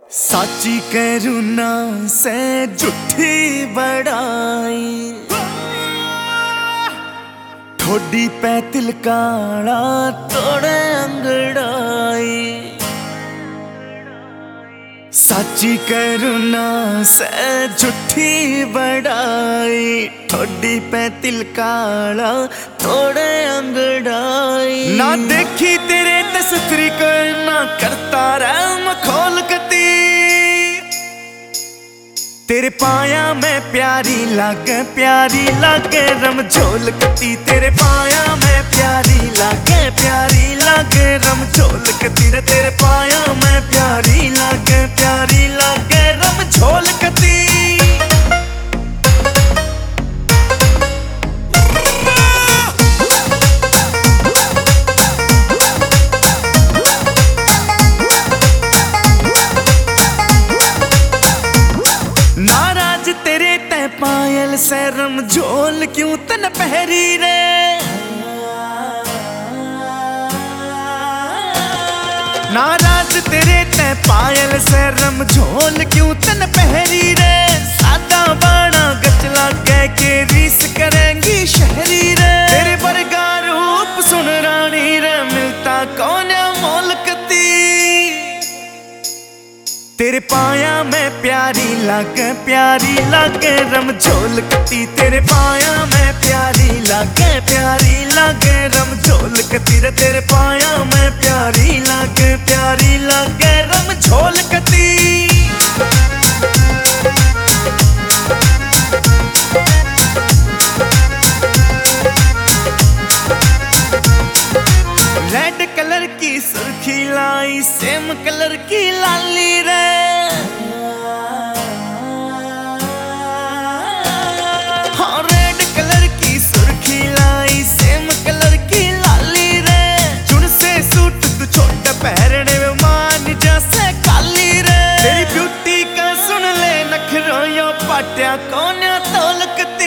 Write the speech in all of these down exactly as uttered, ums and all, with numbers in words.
साची करुणा से झूठी बड़ाई, ठोडी पे तिलकाड़ा तोड़े अंगड़ाई। साची करुणा से झूठी बड़ाई, ठोडी पे तिलकाड़ा तोड़े अंगड़ाई। ना देखी तेरे तस्त्री करना करता रह खोल कती, तेरे पाया में प्यारी लागे प्यारी लागे रम झोल कती। तेरे पाया में प्यारी लागे प्यारी लागे रम झोल कती रे। तेरे पाया में प्यारी लागे प्यारी लागे रम झोल कती। नाराज तेरे तै पायल से रम झोल क्यों तन पहरी रे। नाराज तेरे तै पायल से रम झोल क्यों तन पहरी रे। सादा बाणा गचला कह के रीस करेंगी शहरी रे। तेरे बरगा रूप सुन रानी रे, मिलता कौन मोल कती। तेरे पाया में प्यारी लागे प्यारी लागे रम झोल कती। तेरे पाया में प्यारी लागे प्यारी लागे रम झोल कती रे। तेरे पाया में प्यारी लागे प्यारी लागे रम झोल कती। रेड कलर की सुर्खी लाई, सेम कलर की लाली रे। हाँ रेड कलर की सुर्खी लाई, सेम कलर की लाली रे। चुन से सूट तू छोटा पहरने में मान जैसे काली रे। तेरी ब्यूटी का सुन ले नखरो यो पाटिया कोन्या तोलकती।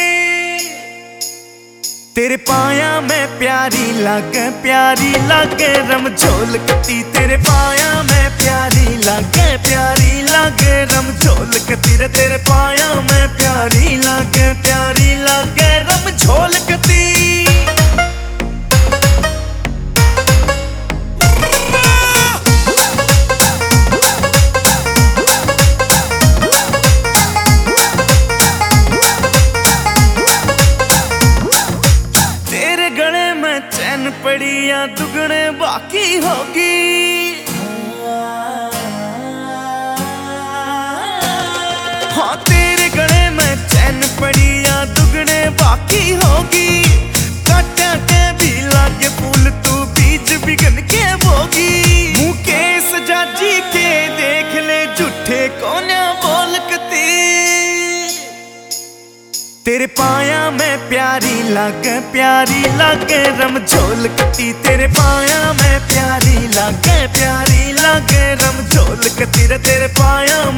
तेरे पाया में प्यारी लागे प्यारी लागे रम झोल कती। तेरे पाया में प्यारी लागे प्यारी लागे रम झोल कती रे। तेरे पाया में प्यारी लागे प्यारी लागे रम झोल कती। गले में चैन पड़ी या दुगने बाकी होगी। हाँ तेरे गले में चैन पड़ी या दुगने बाकी होगी। काटा के भी लागे फूल तू बीज बिगन के बोगी। मुँह के सजा जी के देख ले झूठे कोन्या बोल कती। तेरे पाया में प्यारी लागे प्यारी लागे रम झोल कती। तेरे पाया में प्यारी लागे प्यारी लागे रम झोल कती रे। तेरे पाया